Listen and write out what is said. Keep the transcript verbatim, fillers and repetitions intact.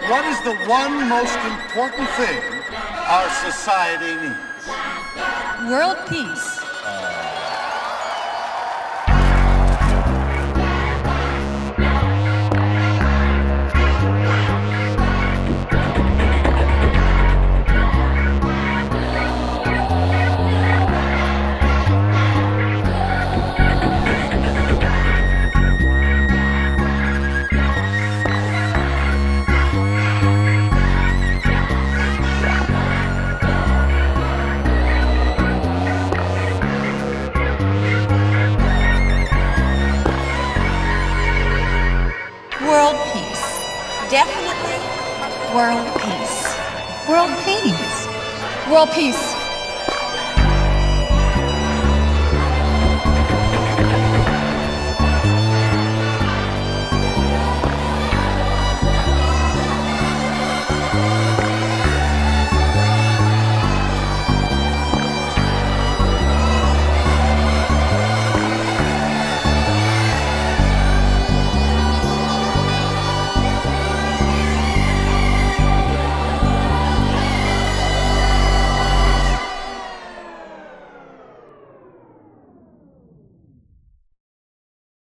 What is the one most important thing our society needs? World peace. World peace. Definitely world peace. World peace. World peace.